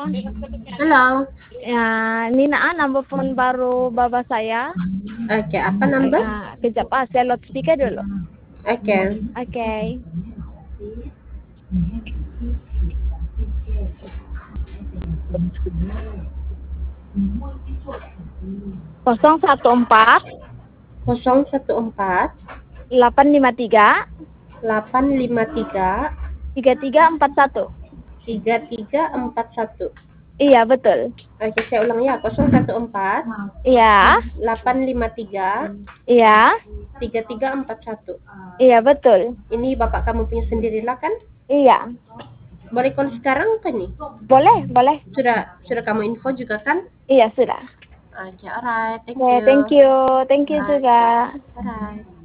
Halo. Ya, ini nama phone baru baba saya. Oke, apa number? Kejap saya loudspeaker dulu. Oke. Oke. Kosong satu empat 014 853 853 3341. 3341. Iya betul. Oke, saya ulang ya. 014 Iya. 853 Iya. 3341. Iya betul. Ini bapak kamu punya sendirilah kan? Iya. Boleh call sekarang kan nih? Boleh, boleh. Sudah kamu info juga kan? Iya sudah. Oke, alright. Thank Oke, you. thank you. Thank you juga. Alright.